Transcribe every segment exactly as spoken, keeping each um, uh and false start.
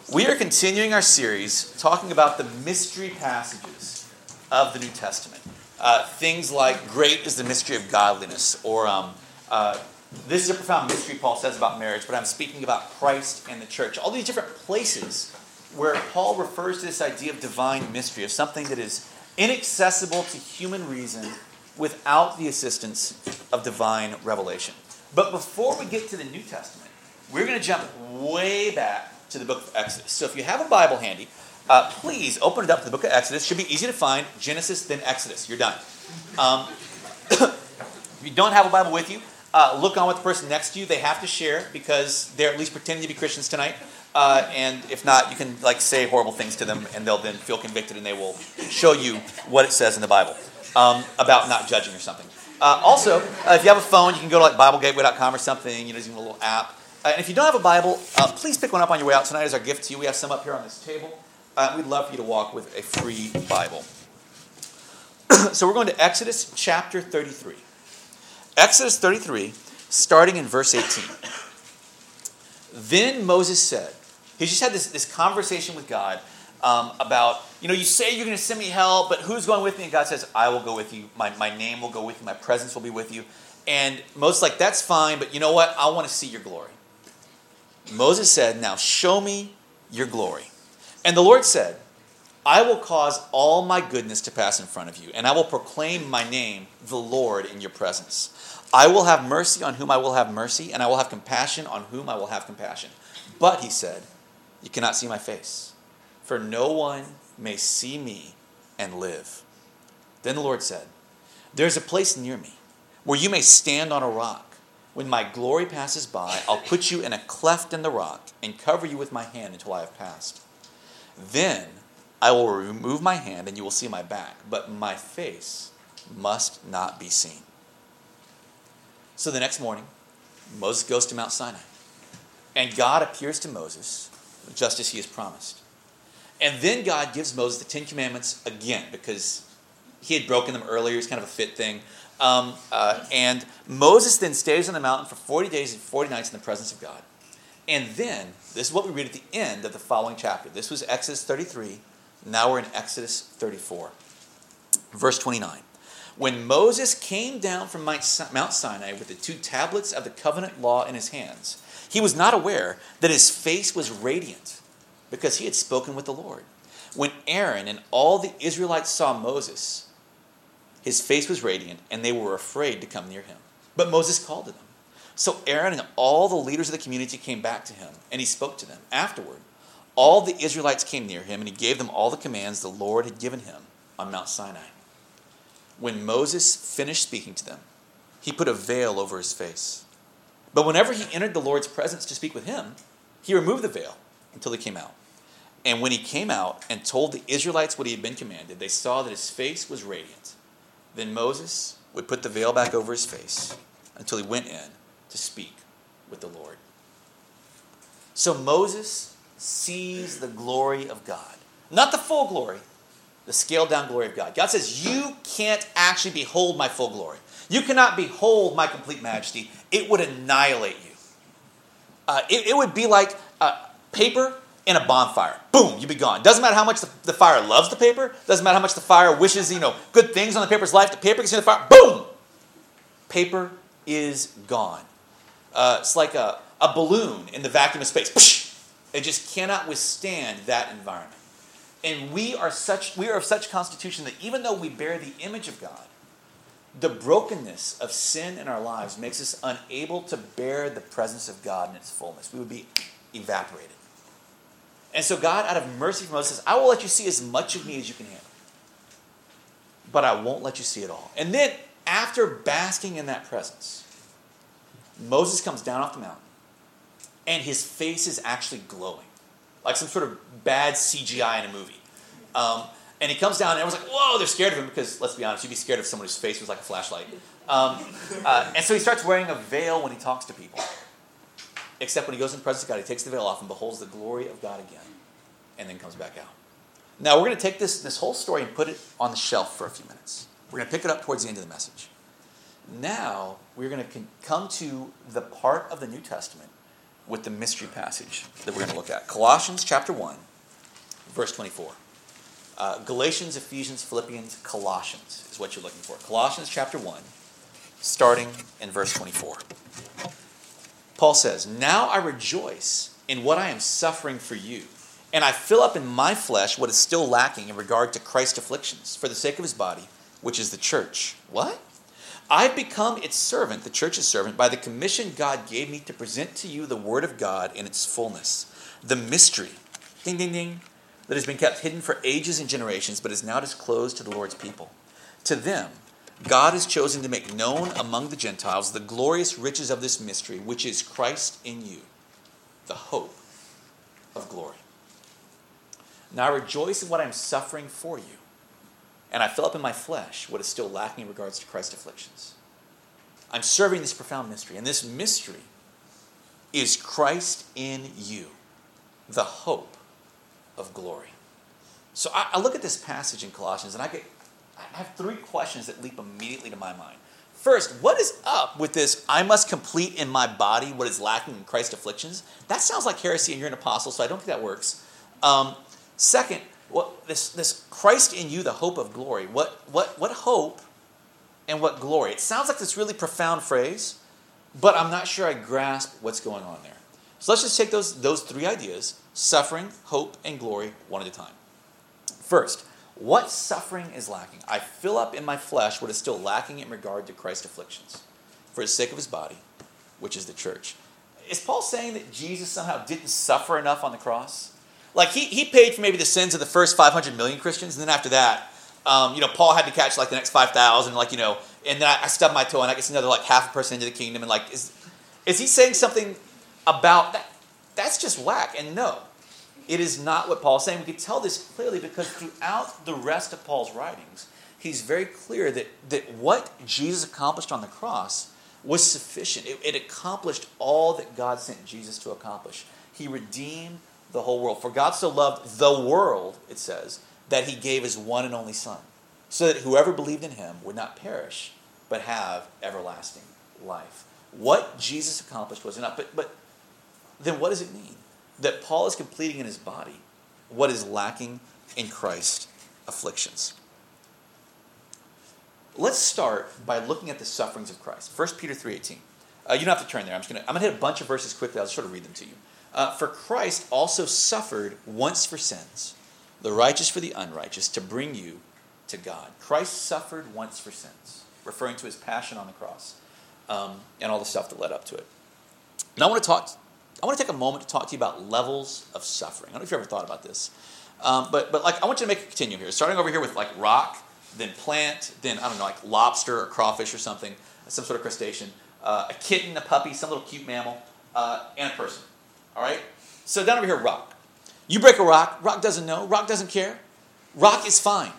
We are continuing our series talking about the mystery passages of the New Testament. Uh, things like great is the mystery of godliness, or um, uh, this is a profound mystery Paul says about marriage, but I'm speaking about Christ and the church. All these different places where Paul refers to this idea of divine mystery, of something that is inaccessible to human reason without the assistance of divine revelation. But before we get to the New Testament, we're going to jump way back to the book of Exodus. So if you have a Bible handy, uh, please open it up to the book of Exodus. It should be easy to find. Genesis, then Exodus. You're done. Um, if you don't have a Bible with you, uh, look on with the person next to you. They have to share because they're at least pretending to be Christians tonight. Uh, and if not, you can like say horrible things to them, and they'll then feel convicted, and they will show you what it says in the Bible um, about not judging or something. Uh, also, uh, if you have a phone, you can go to like Bible Gateway dot com or something. You know, there's even a little app. Uh, and if you don't have a Bible, uh, please pick one up on your way out tonight as our gift to you. We have some up here on this table. Uh, we'd love for you to walk with a free Bible. So we're going to Exodus chapter thirty-three. Exodus thirty-three, starting in verse eighteen. Then Moses said, he just had this, this conversation with God um, about, you know, you say you're going to send me help, but who's going with me? And God says, I will go with you. My, my name will go with you. My presence will be with you. And Moses is like, that's fine, but you know what? I want to see your glory. Moses said, now show me your glory. And the Lord said, I will cause all my goodness to pass in front of you, and I will proclaim my name, the Lord, in your presence. I will have mercy on whom I will have mercy, and I will have compassion on whom I will have compassion. But, he said, you cannot see my face, for no one may see me and live. Then the Lord said, there is a place near me where you may stand on a rock. When my glory passes by, I'll put you in a cleft in the rock and cover you with my hand until I have passed. Then I will remove my hand and you will see my back, but my face must not be seen. So the next morning, Moses goes to Mount Sinai, and God appears to Moses just as he has promised. And then God gives Moses the Ten Commandments again, because he had broken them earlier. It's kind of a fit thing. Um, uh, and Moses then stays on the mountain for forty days and forty nights in the presence of God. And then, this is what we read at the end of the following chapter. This was Exodus thirty-three. Now we're in Exodus thirty-four. Verse twenty-nine. When Moses came down from Mount Sinai with the two tablets of the covenant law in his hands, he was not aware that his face was radiant, because he had spoken with the Lord. When Aaron and all the Israelites saw Moses, his face was radiant, and they were afraid to come near him. But Moses called to them. So Aaron and all the leaders of the community came back to him, and he spoke to them. Afterward, all the Israelites came near him, and he gave them all the commands the Lord had given him on Mount Sinai. When Moses finished speaking to them, he put a veil over his face. But whenever he entered the Lord's presence to speak with him, he removed the veil until he came out. And when he came out and told the Israelites what he had been commanded, they saw that his face was radiant. Then Moses would put the veil back over his face until he went in to speak with the Lord. So Moses sees the glory of God. Not the full glory, the scaled down glory of God. God says, you can't actually behold my full glory. You cannot behold my complete majesty. It would annihilate you. Uh, it, it would be like uh, paper in a bonfire. Boom, you'd be gone. Doesn't matter how much the, the fire loves the paper. Doesn't matter how much the fire wishes, you know, good things on the paper's life. The paper gets in the fire. Boom! Paper is gone. Uh, it's like a, a balloon in the vacuum of space. It just cannot withstand that environment. And we are such we are of such constitution that even though we bear the image of God, the brokenness of sin in our lives makes us unable to bear the presence of God in its fullness. We would be evaporated. And so God, out of mercy for Moses, says, I will let you see as much of me as you can handle. But I won't let you see it all. And then, after basking in that presence, Moses comes down off the mountain, and his face is actually glowing, like some sort of bad C G I in a movie. Um, and he comes down, and everyone's like, whoa, they're scared of him, because, let's be honest, you'd be scared of someone whose face was like a flashlight. Um, uh, and so he starts wearing a veil when he talks to people. Except when he goes in the presence of God, he takes the veil off and beholds the glory of God again, and then comes back out. Now, we're going to take this, this whole story and put it on the shelf for a few minutes. We're going to pick it up towards the end of the message. Now, we're going to come to the part of the New Testament with the mystery passage that we're going to look at. Colossians chapter one, verse twenty-four. Uh, Galatians, Ephesians, Philippians, Colossians is what you're looking for. Colossians chapter one, starting in verse twenty-four. Paul says, "Now I rejoice in what I am suffering for you, and I fill up in my flesh what is still lacking in regard to Christ's afflictions, for the sake of his body, which is the church." What? "I've become its servant," the church's servant, "by the commission God gave me to present to you the word of God in its fullness, the mystery," ding, ding, ding, "that has been kept hidden for ages and generations, but is now disclosed to the Lord's people. To them, God has chosen to make known among the Gentiles the glorious riches of this mystery, which is Christ in you, the hope of glory. Now I rejoice in what I am suffering for you, and I fill up in my flesh what is still lacking in regards to Christ's afflictions." I'm serving this profound mystery, and this mystery is Christ in you, the hope of glory. So I, I look at this passage in Colossians, and I get I have three questions that leap immediately to my mind. First, what is up with this, "I must complete in my body what is lacking in Christ's afflictions"? That sounds like heresy, and you're an apostle, so I don't think that works. Um, second, what this this Christ in you, the hope of glory. What what what hope and what glory? It sounds like this really profound phrase, but I'm not sure I grasp what's going on there. So let's just take those those three ideas: suffering, hope, and glory, one at a time. First, what suffering is lacking? I fill up in my flesh what is still lacking in regard to Christ's afflictions, for the sake of his body, which is the church. Is Paul saying that Jesus somehow didn't suffer enough on the cross? Like he, he paid for maybe the sins of the first five hundred million Christians, and then after that, um, you know, Paul had to catch like the next five thousand, like, you know, and then I, I stubbed my toe and I guess another like half a person into the kingdom. And like, is, is he saying something about that? That's just whack. And no, it is not what Paul's saying. We can tell this clearly because throughout the rest of Paul's writings, he's very clear that, that what Jesus accomplished on the cross was sufficient. It, it accomplished all that God sent Jesus to accomplish. He redeemed the whole world. For God so loved the world, it says, that he gave his one and only Son, so that whoever believed in him would not perish, but have everlasting life. What Jesus accomplished was enough. But, but then what does it mean? That Paul is completing in his body what is lacking in Christ's afflictions. Let's start by looking at the sufferings of Christ. First Peter three eighteen. Uh, you don't have to turn there. I'm just going to I'm going to hit a bunch of verses quickly. I'll just sort of read them to you. Uh, for Christ also suffered once for sins, the righteous for the unrighteous, to bring you to God. Christ suffered once for sins, referring to his passion on the cross um, and all the stuff that led up to it. Now I want to talk. I want to take a moment to talk to you about levels of suffering. I don't know if you ever thought about this, um, but but like I want you to make a continuum here. Starting over here with like rock, then plant, then I don't know, like lobster or crawfish or something, some sort of crustacean, uh, a kitten, a puppy, some little cute mammal, uh, and a person. All right? So down over here, rock. You break a rock, rock doesn't know, rock doesn't care. Rock is fine.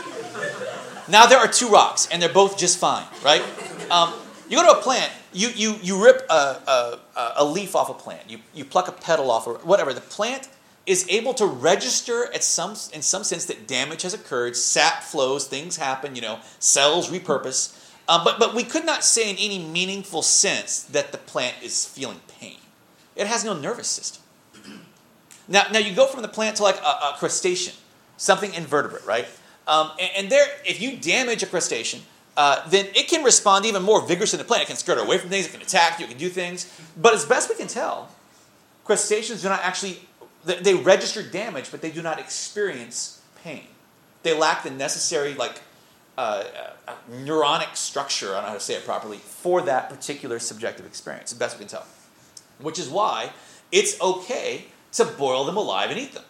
Now there are two rocks, and they're both just fine, right? Um, you go to a plant, you you you rip a, a, a leaf off a plant, you, you pluck a petal off, or whatever. The plant is able to register at some in some sense that damage has occurred, sap flows, things happen, you know, cells repurpose. Um, but, but we could not say in any meaningful sense that the plant is feeling pain. It has no nervous system. Now, now you go from the plant to like a, a crustacean, something invertebrate, right? Um, and, and there, if you damage a crustacean, uh, then it can respond even more vigorously than the plant. It can skirt away from things, it can attack you, it can do things. But as best we can tell, crustaceans do not actually, they, they register damage, but they do not experience pain. They lack the necessary like uh, uh, neuronic structure, I don't know how to say it properly, for that particular subjective experience, as best we can tell. Which is why it's okay to boil them alive and eat them.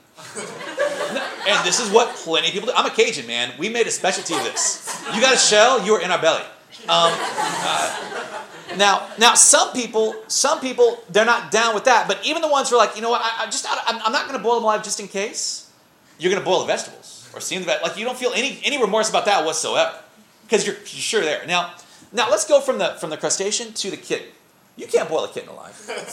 And this is what plenty of people do. I'm a Cajun, man. We made a specialty of this. You got a shell, you are in our belly. Um, uh, now, now some people, some people, they're not down with that. But even the ones who are like, you know what, I, I just, I, I'm not going to boil them alive just in case. You're going to boil the vegetables or steam the vegetables. Like you don't feel any any remorse about that whatsoever because you're, you're sure there. Now, now let's go from the from the crustacean to the kitten. You can't boil a kitten alive.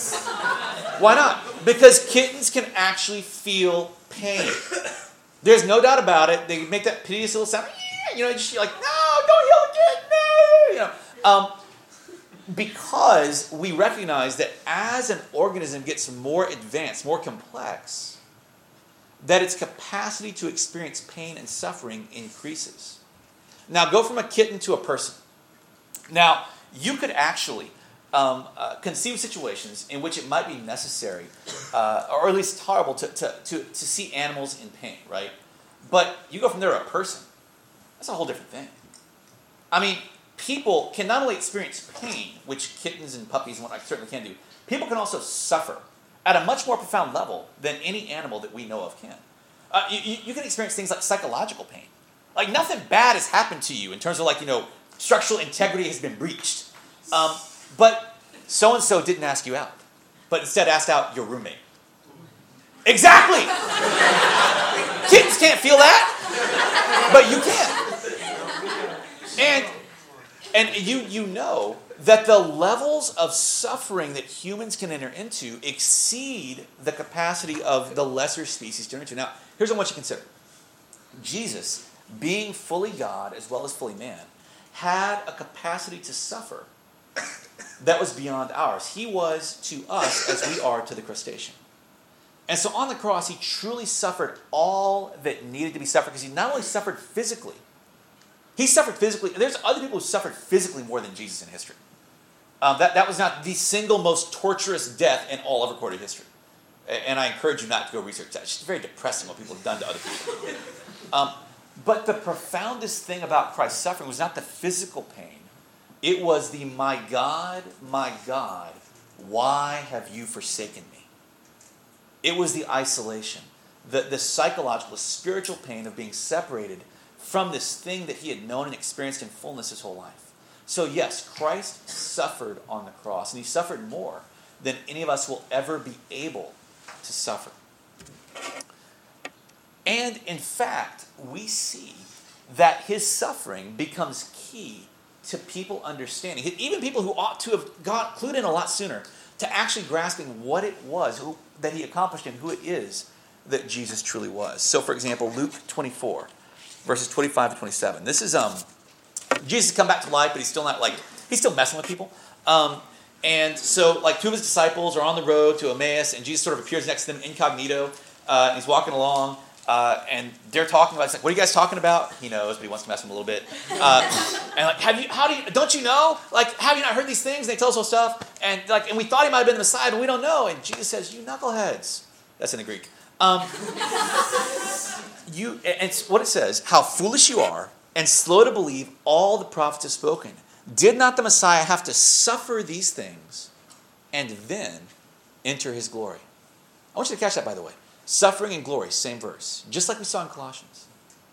Why not? Because kittens can actually feel pain. There's no doubt about it. They make that piteous little sound. You know, just you're like, no, don't yell at kitten, no. You know, um, because we recognize that as an organism gets more advanced, more complex, that its capacity to experience pain and suffering increases. Now, go from a kitten to a person. Now, you could actually um, uh, conceive situations in which it might be necessary, uh, or at least tolerable, to, to, to, to see animals in pain, right? But you go from there to a person. That's a whole different thing. I mean, people can not only experience pain, which kittens and puppies and whatnot certainly can do, people can also suffer at a much more profound level than any animal that we know of can. Uh, you, you can experience things like psychological pain. Like nothing bad has happened to you in terms of like, you know, structural integrity has been breached. Um, but so-and-so didn't ask you out, but instead asked out your roommate. Exactly! Kittens can't feel that, but you can. And and you you know that the levels of suffering that humans can enter into exceed the capacity of the lesser species to enter into. Now, here's what I want you to consider. Jesus, being fully God as well as fully man, had a capacity to suffer that was beyond ours. He was to us as we are to the crustacean. And so on the cross, he truly suffered all that needed to be suffered, because he not only suffered physically, he suffered physically. There's other people who suffered physically more than Jesus in history. Um, that, that was not the single most torturous death in all of recorded history. And I encourage you not to go research that. It's just very depressing what people have done to other people. Um, but the profoundest thing about Christ's suffering was not the physical pain. It was the, my God, my God, why have you forsaken me? It was the isolation, the, the psychological, the spiritual pain of being separated from this thing that he had known and experienced in fullness his whole life. So yes, Christ suffered on the cross, and he suffered more than any of us will ever be able to suffer. And in fact, we see that his suffering becomes key to people understanding, even people who ought to have got clued in a lot sooner, to actually grasping what it was who, that he accomplished and who it is that Jesus truly was. So, for example, Luke twenty-four, verses twenty-five to twenty-seven. This is um, Jesus has come back to life, but he's still not like he's still messing with people. Um, and so, like, two of his disciples are on the road to Emmaus, and Jesus sort of appears next to them incognito. Uh, and he's walking along. Uh, and they're talking about, it's like, what are you guys talking about? He knows, but he wants to mess with them a little bit. Uh, and like, have you, how do you, don't you know? Like, have you not heard these things? And they tell us all stuff. And like, and we thought he might have been the Messiah, but we don't know. And Jesus says, you knuckleheads. That's in the Greek. Um, you, and it's what it says, how foolish you are and slow to believe all the prophets have spoken. Did not the Messiah have to suffer these things and then enter his glory? I want you to catch that, by the way. Suffering and glory, same verse. Just like we saw in Colossians.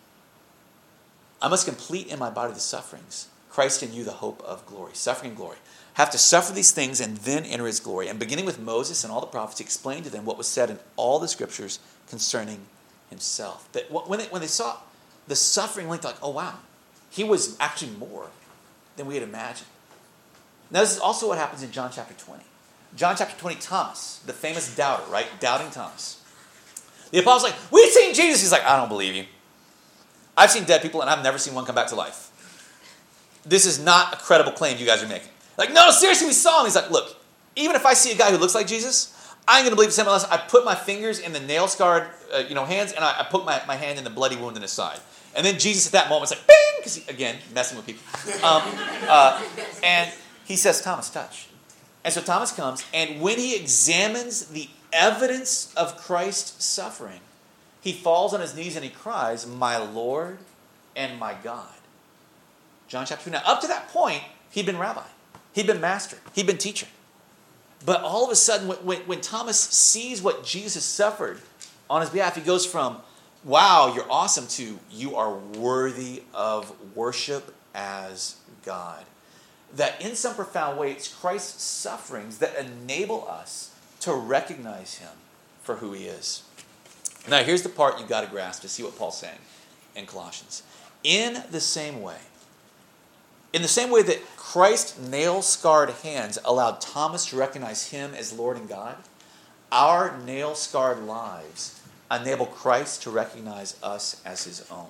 I must complete in my body the sufferings. Christ in you, the hope of glory. Suffering and glory. Have to suffer these things and then enter his glory. And beginning with Moses and all the prophets, he explained to them what was said in all the scriptures concerning himself. That when they, when they saw the suffering length, like, oh wow, he was actually more than we had imagined. Now this is also what happens in John chapter twenty. John chapter twenty, Thomas, the famous doubter, right? Doubting Thomas. The apostle's like, we've seen Jesus. He's like, I don't believe you. I've seen dead people and I've never seen one come back to life. This is not a credible claim you guys are making. Like, no, seriously, we saw him. He's like, look, even if I see a guy who looks like Jesus, I'm going to believe it's him unless I put my fingers in the nail-scarred uh, you know, hands and I, I put my, my hand in the bloody wound in his side. And then Jesus at that moment is like, bing, because again, messing with people. Um, uh, and he says, Thomas, touch. And so Thomas comes, and when he examines the evidence of Christ's suffering, he falls on his knees and he cries, my Lord and my God. John chapter two. Now, up to that point, he'd been rabbi. He'd been master. He'd been teacher. But all of a sudden, when, when Thomas sees what Jesus suffered on his behalf, he goes from, wow, you're awesome, to you are worthy of worship as God. That in some profound way, it's Christ's sufferings that enable us to recognize him for who he is. Now, here's the part you've got to grasp to see what Paul's saying in Colossians. In the same way, in the same way that Christ's nail-scarred hands allowed Thomas to recognize him as Lord and God, our nail-scarred lives enable Christ to recognize us as his own.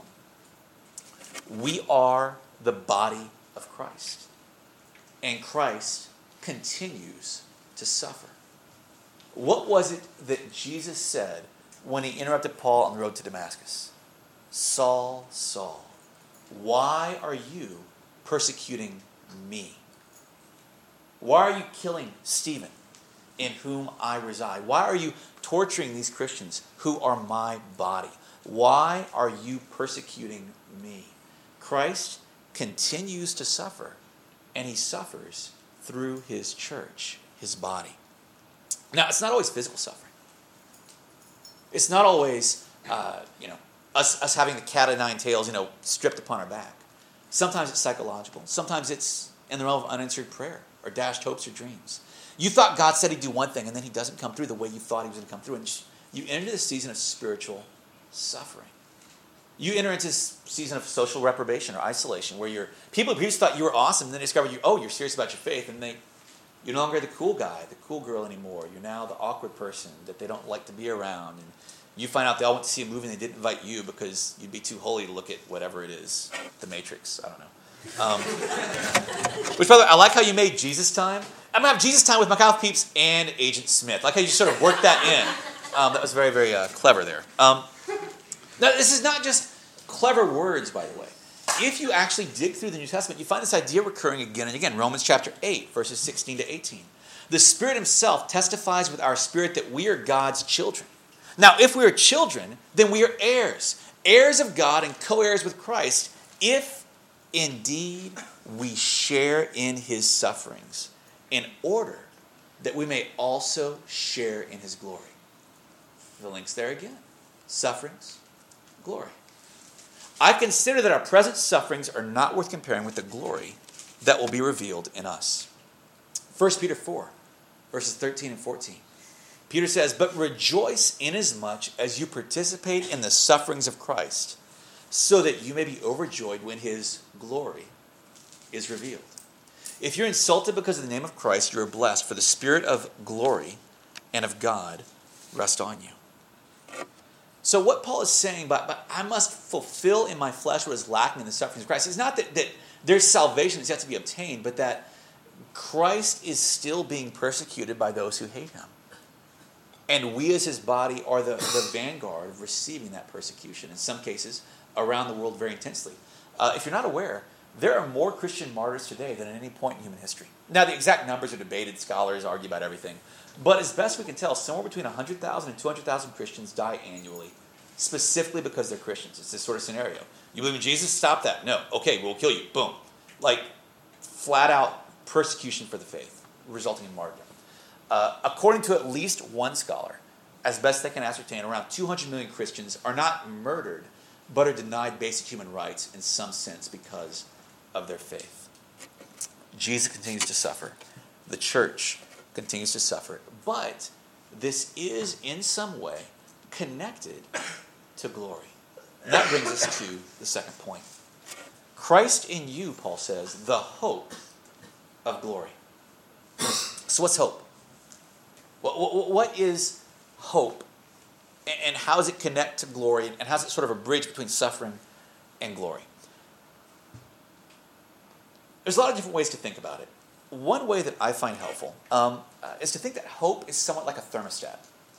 We are the body of Christ. And Christ continues to suffer. What was it that Jesus said when he interrupted Paul on the road to Damascus? Saul, Saul, why are you persecuting me? Why are you killing Stephen, in whom I reside? Why are you torturing these Christians who are my body? Why are you persecuting me? Christ continues to suffer, and he suffers through his church, his body. Now, it's not always physical suffering. It's not always, uh, you know, us, us having the cat o' nine tails, you know, stripped upon our back. Sometimes it's psychological. Sometimes it's in the realm of unanswered prayer or dashed hopes or dreams. You thought God said he'd do one thing, and then he doesn't come through the way you thought he was going to come through. And you enter the season of spiritual suffering. You enter into this season of social reprobation or isolation, where you're, people who thought you were awesome, and then discover you, oh, you're serious about your faith, and they, you're no longer the cool guy, the cool girl anymore. You're now the awkward person that they don't like to be around. And you find out they all went to see a movie and they didn't invite you because you'd be too holy to look at whatever it is, The Matrix, I don't know. Um, which, by the way, I like how you made Jesus time. I'm going to have Jesus time with Mikhail Peeps and Agent Smith. I like how you sort of worked that in. Um, that was very, very uh, clever there. Um, now, this is not just clever words, by the way. If you actually dig through the New Testament, you find this idea recurring again and again. Romans chapter eight, verses sixteen to eighteen. The Spirit himself testifies with our spirit that we are God's children. Now, if we are children, then we are heirs, heirs of God and co-heirs with Christ, if indeed we share in his sufferings, in order that we may also share in his glory. The link's there again. Sufferings, glory. I consider that our present sufferings are not worth comparing with the glory that will be revealed in us. First Peter four, verses thirteen and fourteen. Peter says, but rejoice inasmuch as you participate in the sufferings of Christ, so that you may be overjoyed when his glory is revealed. If you're insulted because of the name of Christ, you are blessed, for the Spirit of glory and of God rest on you. So what Paul is saying, but, but I must fulfill in my flesh what is lacking in the sufferings of Christ, is not that, that there's salvation that's yet to be obtained, but that Christ is still being persecuted by those who hate him. And we as his body are the, the vanguard of receiving that persecution, in some cases around the world very intensely. Uh, if you're not aware, there are more Christian martyrs today than at any point in human history. Now, the exact numbers are debated. Scholars argue about everything. But as best we can tell, somewhere between one hundred thousand and two hundred thousand Christians die annually, specifically because they're Christians. It's this sort of scenario. You believe in Jesus? Stop that. No. Okay, we'll kill you. Boom. Like, flat out persecution for the faith, resulting in martyrdom. Uh, according to at least one scholar, as best they can ascertain, around two hundred million Christians are not murdered, but are denied basic human rights in some sense because of their faith. Jesus continues to suffer. The church continues to suffer. But this is, in some way, connected to glory. And that brings us to the second point. Christ in you, Paul says, the hope of glory. So what's hope? What is hope? And how does it connect to glory? And how is it sort of a bridge between suffering and glory? There's a lot of different ways to think about it. One way that I find helpful um, uh, is to think that hope is somewhat like a thermostat.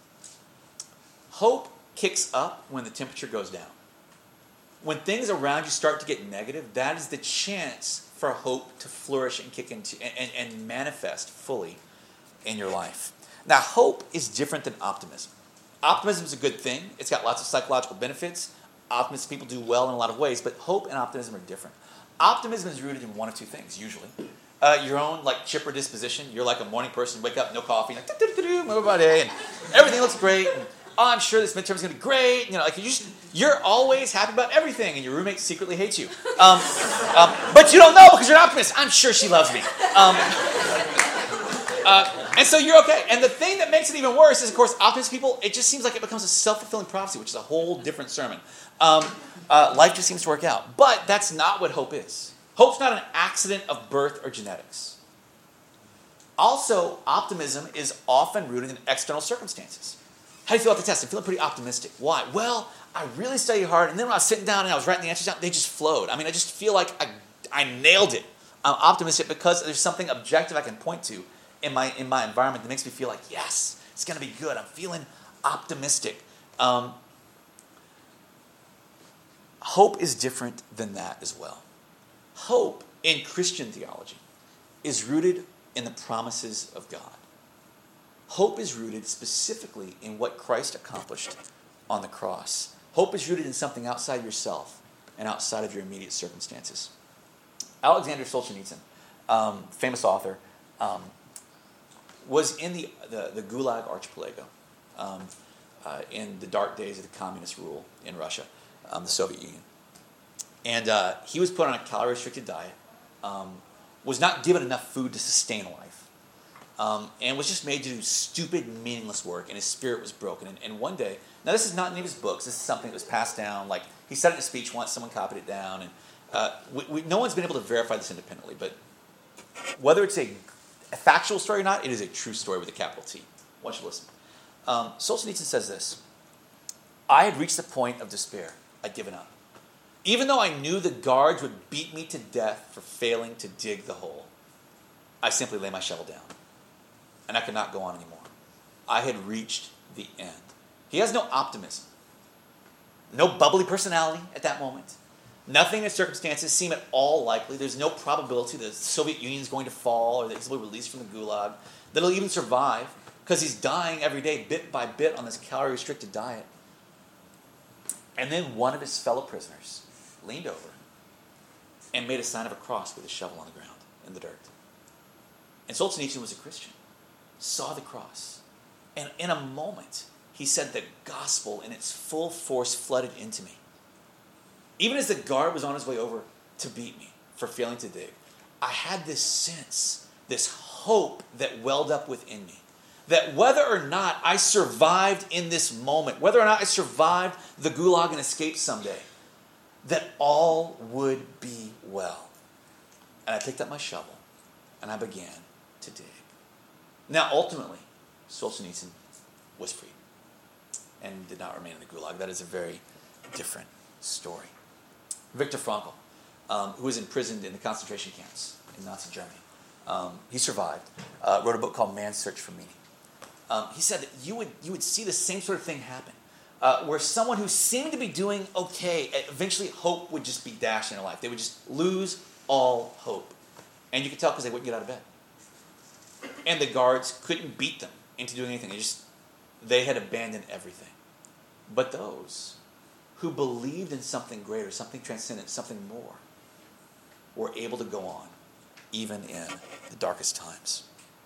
Hope kicks up when the temperature goes down. When things around you start to get negative, that is the chance for hope to flourish and kick into and, and, and manifest fully in your life. Now, hope is different than optimism. Optimism is a good thing. It's got lots of psychological benefits. Optimistic people do well in a lot of ways, but hope and optimism are different. Optimism is rooted in one of two things, usually. Uh, your own, like, chipper disposition. You're like a morning person, wake up, no coffee, like, move about day, and everything looks great. And, oh, I'm sure this midterm is going to be great. You know, like, you just, you're always happy about everything, and your roommate secretly hates you. Um, um, but you don't know because you're an optimist. I'm sure she loves me. Um, uh, and so you're okay. And the thing that makes it even worse is, of course, optimistic people, it just seems like it becomes a self-fulfilling prophecy, which is a whole different sermon. Um, uh, life just seems to work out. But that's not what hope is. Hope's not an accident of birth or genetics. Also, optimism is often rooted in external circumstances. How do you feel about the test? I'm feeling pretty optimistic. Why? Well, I really studied hard, and then when I was sitting down and I was writing the answers down, they just flowed. I mean, I just feel like I, I nailed it. I'm optimistic because there's something objective I can point to in my in my environment that makes me feel like, yes, it's going to be good. I'm feeling optimistic. Um, hope is different than that as well. Hope in Christian theology is rooted in the promises of God. Hope is rooted specifically in what Christ accomplished on the cross. Hope is rooted in something outside yourself and outside of your immediate circumstances. Alexander Solzhenitsyn, um, famous author, um, was in the, the, the Gulag Archipelago um, uh, in the dark days of the communist rule in Russia, um, the Soviet Union. And uh, he was put on a calorie-restricted diet, um, was not given enough food to sustain life, um, and was just made to do stupid, meaningless work, and his spirit was broken. And, and one day, now this is not in any of his books, this is something that was passed down, like he said it in a speech once, someone copied it down, and uh, we, we, no one's been able to verify this independently, but whether it's a, a factual story or not, it is a true story with a capital T. I want you to listen. Um, Solzhenitsyn says this: I had reached the point of despair. I'd given up. Even though I knew the guards would beat me to death for failing to dig the hole, I simply lay my shovel down. And I could not go on anymore. I had reached the end. He has no optimism. No bubbly personality at that moment. Nothing in his circumstances seem at all likely. There's no probability the Soviet Union is going to fall or that he's going to be released from the Gulag, that he'll even survive because he's dying every day bit by bit on this calorie-restricted diet. And then one of his fellow prisoners leaned over and made a sign of a cross with a shovel on the ground in the dirt. And Solzhenitsyn was a Christian, saw the cross, and in a moment, he said the gospel in its full force flooded into me. Even as the guard was on his way over to beat me for failing to dig, I had this sense, this hope that welled up within me, that whether or not I survived in this moment, whether or not I survived the Gulag and escaped someday, that all would be well. And I picked up my shovel, and I began to dig. Now, ultimately, Solzhenitsyn was freed and did not remain in the Gulag. That is a very different story. Viktor Frankl, um, who was imprisoned in the concentration camps in Nazi Germany, um, he survived, uh, wrote a book called Man's Search for Meaning. Um, he said that you would, you would see the same sort of thing happen. Uh, where someone who seemed to be doing okay, eventually hope would just be dashed in their life. They would just lose all hope. And you could tell because they wouldn't get out of bed. And the guards couldn't beat them into doing anything. They just, they had abandoned everything. But those who believed in something greater, something transcendent, something more, were able to go on, even in the darkest times.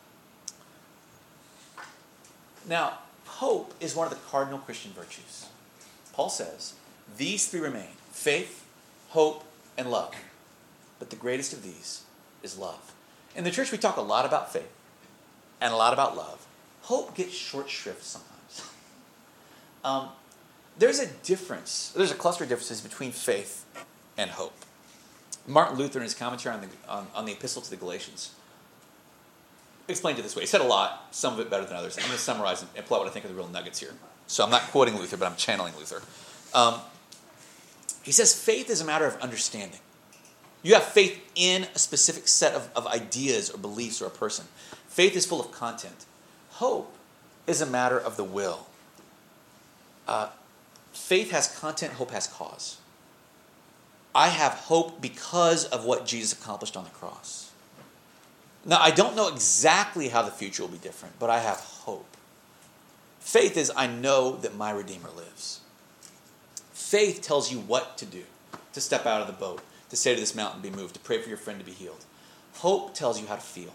Now, hope is one of the cardinal Christian virtues. Paul says, these three remain: faith, hope, and love. But the greatest of these is love. In the church, we talk a lot about faith and a lot about love. Hope gets short shrift sometimes. um, there's a difference, there's a cluster of differences between faith and hope. Martin Luther, in his commentary on the, on, on the Epistle to the Galatians, explained it this way. He said a lot, some of it better than others. I'm going to summarize and pull out what I think are the real nuggets here. So I'm not quoting Luther, but I'm channeling Luther. Um, he says faith is a matter of understanding. You have faith in a specific set of, of ideas or beliefs or a person. Faith is full of content. Hope is a matter of the will. Uh, faith has content, hope has cause. I have hope because of what Jesus accomplished on the cross. Now, I don't know exactly how the future will be different, but I have hope. Faith is, I know that my Redeemer lives. Faith tells you what to do, to step out of the boat, to say to this mountain, be moved, to pray for your friend to be healed. Hope tells you how to feel.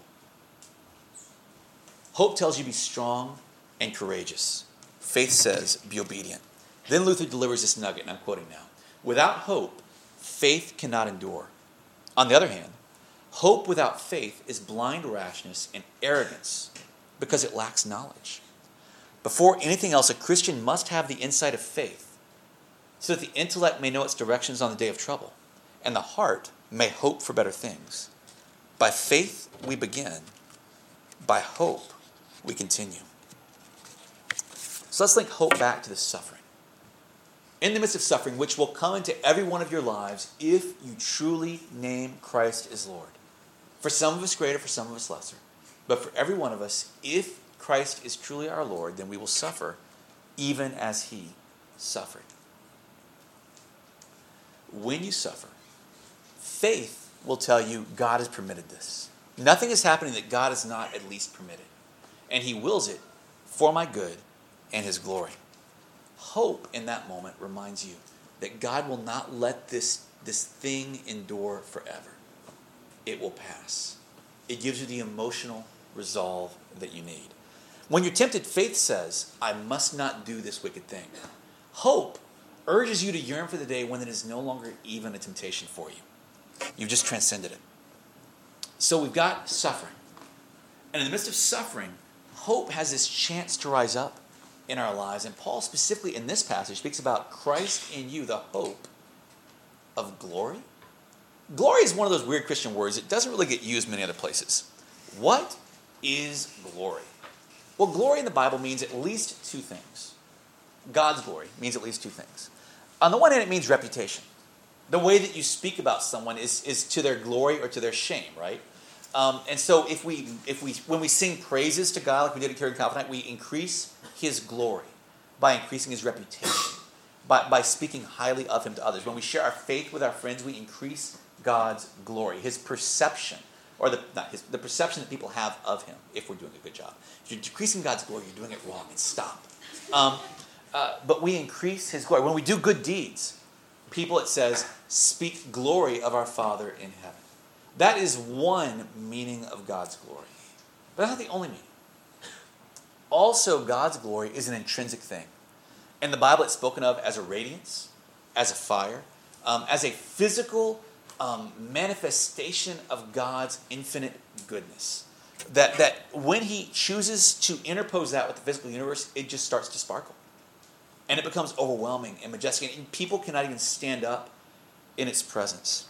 Hope tells you be strong and courageous. Faith says, be obedient. Then Luther delivers this nugget, and I'm quoting now. Without hope, faith cannot endure. On the other hand, hope without faith is blind rashness and arrogance because it lacks knowledge. Before anything else, a Christian must have the insight of faith so that the intellect may know its directions on the day of trouble and the heart may hope for better things. By faith, we begin. By hope, we continue. So let's link hope back to the suffering. In the midst of suffering, which will come into every one of your lives if you truly name Christ as Lord. For some of us greater, for some of us lesser. But for every one of us, if Christ is truly our Lord, then we will suffer even as he suffered. When you suffer, faith will tell you God has permitted this. Nothing is happening that God has not at least permitted. And he wills it for my good and his glory. Hope in that moment reminds you that God will not let this, this thing endure forever. It will pass. It gives you the emotional resolve that you need. When you're tempted, faith says, I must not do this wicked thing. Hope urges you to yearn for the day when it is no longer even a temptation for you. You've just transcended it. So we've got suffering. And in the midst of suffering, hope has this chance to rise up in our lives. And Paul specifically in this passage speaks about Christ in you, the hope of glory. Glory is one of those weird Christian words. It doesn't really get used many other places. What is glory? Well, glory in the Bible means at least two things. God's glory means at least two things. On the one hand, it means reputation. The way that you speak about someone is, is to their glory or to their shame, right? Um, and so if we, if we, when we sing praises to God, like we did at Carrying Confident, we increase his glory by increasing his reputation, by, by speaking highly of him to others. When we share our faith with our friends, we increase God's glory, his perception, or the, not his, the perception that people have of him if we're doing a good job. If you're decreasing God's glory, you're doing it wrong, and stop. Um, uh, but we increase his glory. When we do good deeds, people, it says, speak glory of our Father in heaven. That is one meaning of God's glory. But that's not the only meaning. Also, God's glory is an intrinsic thing. In the Bible, it's spoken of as a radiance, as a fire, um, as a physical um, manifestation of God's infinite goodness. That, that when he chooses to interpose that with the physical universe, it just starts to sparkle. And it becomes overwhelming and majestic. And people cannot even stand up in its presence.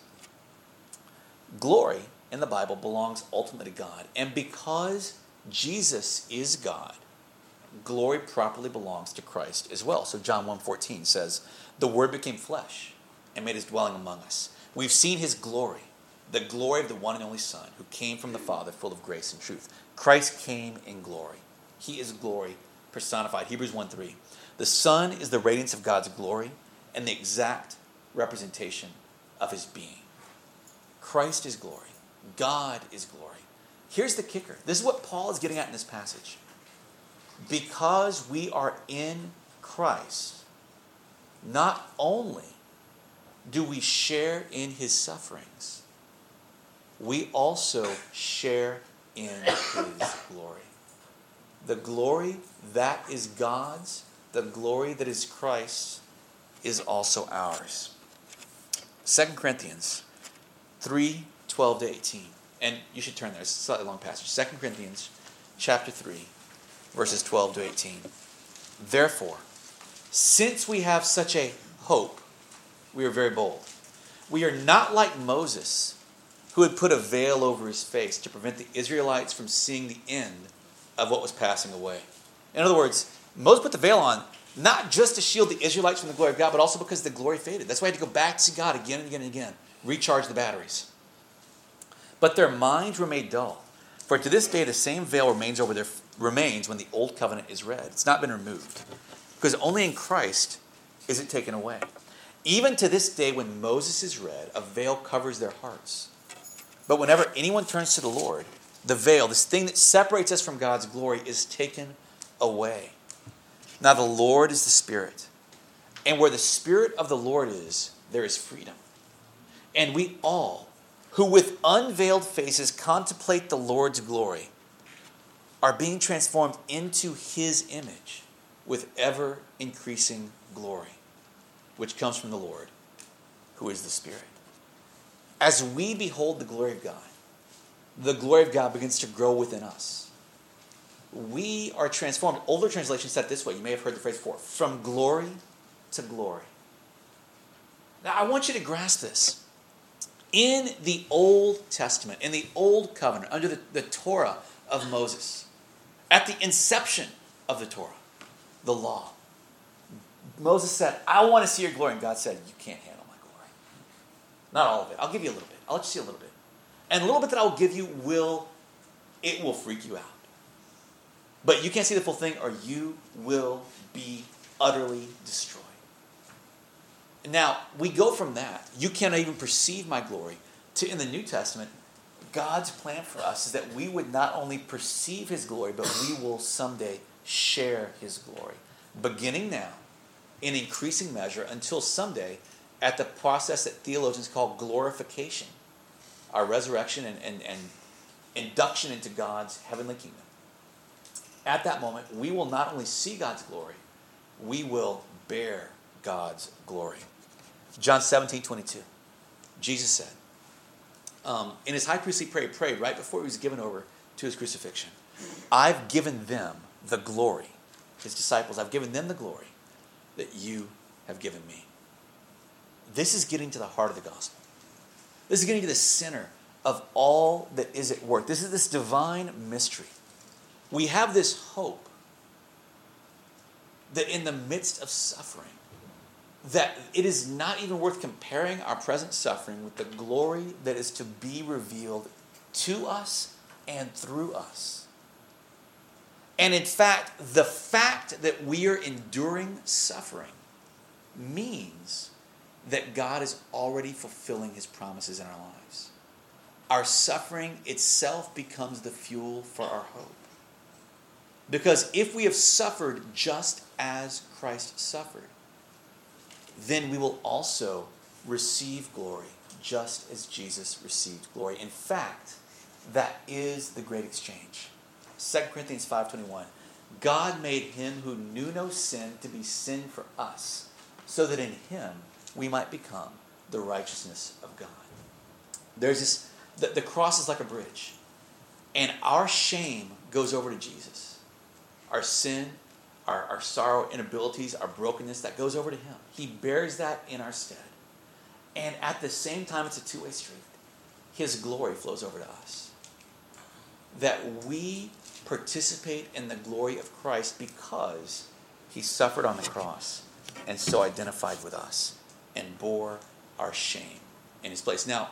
Glory in the Bible belongs ultimately to God. And because Jesus is God, glory properly belongs to Christ as well. So John one fourteen says, the Word became flesh and made his dwelling among us. We've seen his glory, the glory of the one and only Son who came from the Father full of grace and truth. Christ came in glory. He is glory personified. Hebrews one three. The Son is the radiance of God's glory and the exact representation of his being. Christ is glory. God is glory. Here's the kicker. This is what Paul is getting at in this passage. Because we are in Christ, not only do we share in his sufferings, we also share in his glory. The glory that is God's, the glory that is Christ's, is also ours. Second Corinthians three, twelve to eighteen. And you should turn there. It's a slightly long passage. Second Corinthians chapter three, verses twelve to eighteen. Therefore, since we have such a hope, we are very bold. We are not like Moses, who had put a veil over his face to prevent the Israelites from seeing the end of what was passing away. In other words, Moses put the veil on not just to shield the Israelites from the glory of God, but also because the glory faded. That's why he had to go back to see God again and again and again. Recharge the batteries. But their minds were made dull. For to this day the same veil remains over their remains when the old covenant is read. It's not been removed. Because only in Christ is it taken away. Even to this day when Moses is read, a veil covers their hearts. But whenever anyone turns to the Lord, the veil, this thing that separates us from God's glory, is taken away. Now the Lord is the Spirit. And where the Spirit of the Lord is, there is freedom. And we all, who with unveiled faces contemplate the Lord's glory, are being transformed into his image with ever-increasing glory, which comes from the Lord, who is the Spirit. As we behold the glory of God, the glory of God begins to grow within us. We are transformed. Older translations said it this way. You may have heard the phrase before. From glory to glory. Now, I want you to grasp this. In the Old Testament, in the Old Covenant, under the, the Torah of Moses, at the inception of the Torah, the law, Moses said, I want to see your glory. And God said, you can't handle my glory. Not all of it. I'll give you a little bit. I'll let you see a little bit. And a little bit that I'll give you will it will freak you out. But you can't see the full thing, or you will be utterly destroyed. Now, we go from that, you cannot even perceive my glory, to in the New Testament, God's plan for us is that we would not only perceive his glory, but we will someday share his glory. Beginning now, in increasing measure, until someday, at the process that theologians call glorification, our resurrection and, and, and induction into God's heavenly kingdom. At that moment, we will not only see God's glory, we will bear God's glory. John seventeen twenty-two. Jesus said, um, in his high priestly prayer, he prayed right before he was given over to his crucifixion. I've given them the glory, his disciples, I've given them the glory that you have given me. This is getting to the heart of the gospel. This is getting to the center of all that is at work. This is this divine mystery. We have this hope that in the midst of suffering, that it is not even worth comparing our present suffering with the glory that is to be revealed to us and through us. And in fact, the fact that we are enduring suffering means that God is already fulfilling his promises in our lives. Our suffering itself becomes the fuel for our hope. Because if we have suffered just as Christ suffered, then we will also receive glory just as Jesus received glory. In fact, that is the great exchange. Second Corinthians five twenty-one. God made him who knew no sin to be sin for us, so that in him we might become the righteousness of God. There's this, the, the cross is like a bridge, and our shame goes over to Jesus. Our sin, our, our sorrow, inabilities, our brokenness, that goes over to him. He bears that in our stead. And at the same time, it's a two-way street. His glory flows over to us. That we participate in the glory of Christ because he suffered on the cross and so identified with us and bore our shame in his place. Now,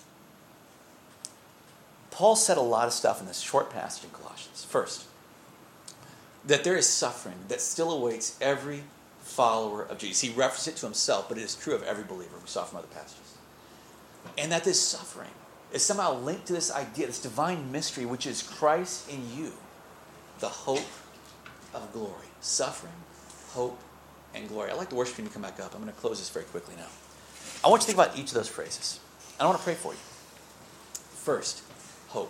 Paul said a lot of stuff in this short passage in Colossians. First, that there is suffering that still awaits every follower of Jesus. He referenced it to himself, but it is true of every believer. We saw from other passages. And that this suffering is somehow linked to this idea, this divine mystery, which is Christ in you, the hope of glory. Suffering, hope, and glory. I'd like the worship team to come back up. I'm going to close this very quickly now. I want you to think about each of those phrases. And I want to pray for you. First, hope.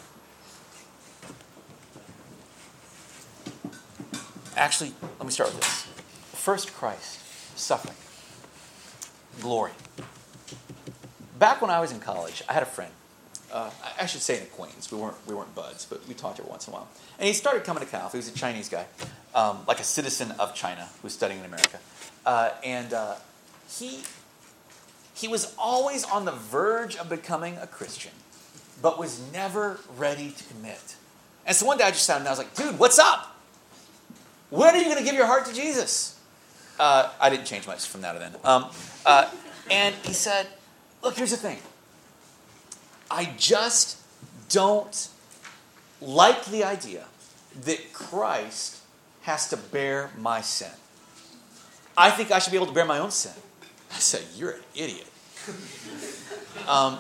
Actually, let me start with this. First, Christ, suffering, glory. Back when I was in college, I had a friend. Uh, I should say an acquaintance. We weren't we weren't buds, but we talked every once in a while. And he started coming to Cal. He was a Chinese guy, um, like a citizen of China who was studying in America. Uh, and uh, he he was always on the verge of becoming a Christian, but was never ready to commit. And so one day I just sat him and I was like, dude, what's up? When are you going to give your heart to Jesus? Uh, I didn't change much from now to then. Um, uh, and he said, look, here's the thing. I just don't like the idea that Christ has to bear my sin. I think I should be able to bear my own sin. I said, you're an idiot. Um,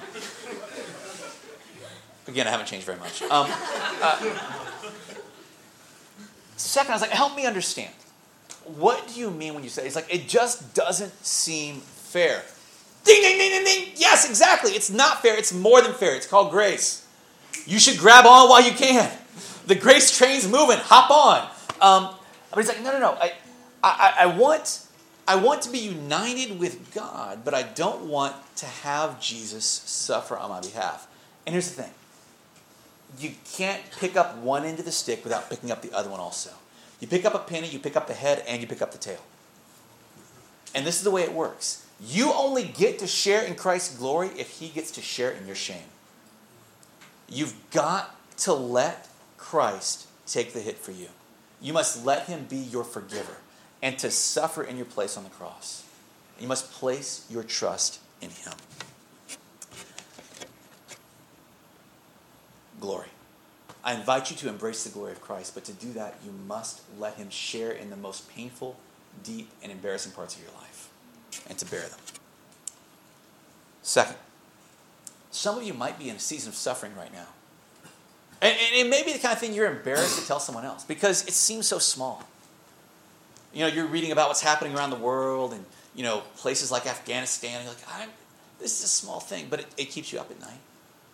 again, I haven't changed very much. Um, uh, second, I was like, help me understand. What do you mean when you say, it's like, it just doesn't seem fair. Ding, ding, ding, ding, ding. Yes, exactly. It's not fair. It's more than fair. It's called grace. You should grab on while you can. The grace train's moving. Hop on. Um, but he's like, no, no, no. I, I, I want, I want to be united with God, but I don't want to have Jesus suffer on my behalf. And here's the thing. You can't pick up one end of the stick without picking up the other one also. You pick up a penny, you pick up the head, and you pick up the tail. And this is the way it works. You only get to share in Christ's glory if he gets to share in your shame. You've got to let Christ take the hit for you. You must let him be your forgiver and to suffer in your place on the cross. You must place your trust in him. Glory. I invite you to embrace the glory of Christ, but to do that, you must let him share in the most painful, deep, and embarrassing parts of your life, and to bear them. Second, some of you might be in a season of suffering right now. And, and it may be the kind of thing you're embarrassed to tell someone else because it seems so small. You know, you're reading about what's happening around the world and, you know, places like Afghanistan. And you're like, I'm, this is a small thing, but it, it keeps you up at night.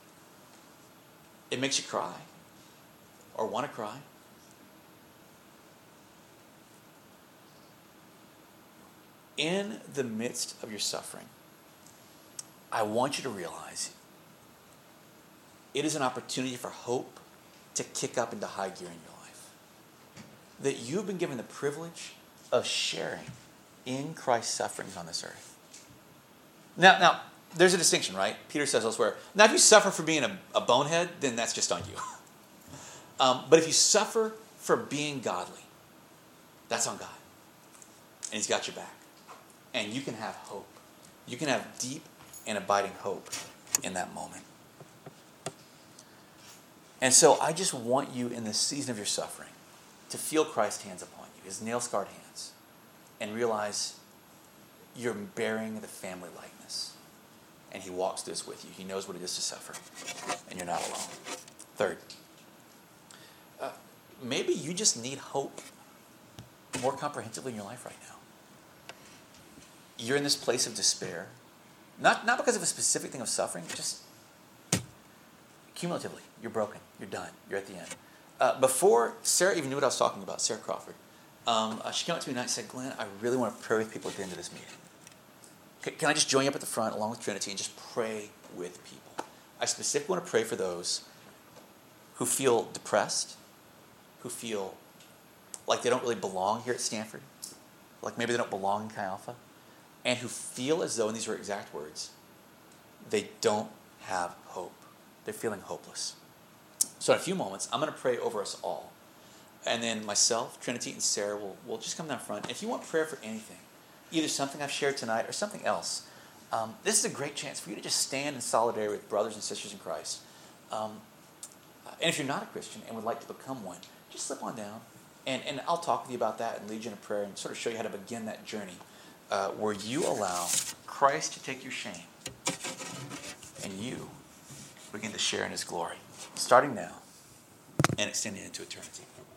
It makes you cry or want to cry. In the midst of your suffering, I want you to realize it is an opportunity for hope to kick up into high gear in your life. That you've been given the privilege of sharing in Christ's sufferings on this earth. Now, now there's a distinction, right? Peter says elsewhere, now if you suffer for being a, a bonehead, then that's just on you. um, but if you suffer for being godly, that's on God. And he's got your back. And you can have hope. You can have deep and abiding hope in that moment. And so I just want you in this season of your suffering to feel Christ's hands upon you, his nail-scarred hands, and realize you're bearing the family likeness. And he walks this with you. He knows what it is to suffer. And you're not alone. Third, uh, maybe you just need hope more comprehensively in your life right now. You're in this place of despair. Not, not because of a specific thing of suffering, just cumulatively. You're broken. You're done. You're at the end. Uh, before Sarah even knew what I was talking about, Sarah Crawford, um, uh, she came up to me tonight and said, Glenn, I really want to pray with people at the end of this meeting. Can, can I just join you up at the front along with Trinity and just pray with people? I specifically want to pray for those who feel depressed, who feel like they don't really belong here at Stanford, like maybe they don't belong in Chi Alpha, and who feel as though, and these are exact words, they don't have hope. They're feeling hopeless. So in a few moments, I'm going to pray over us all. And then myself, Trinity, and Sarah will, will just come down front. And if you want prayer for anything, either something I've shared tonight or something else, um, this is a great chance for you to just stand in solidarity with brothers and sisters in Christ. Um, and if you're not a Christian and would like to become one, just slip on down. And, and I'll talk with you about that and lead you in a prayer and sort of show you how to begin that journey uh, where you allow Christ to take your shame and you begin to share in his glory, starting now and extending into eternity.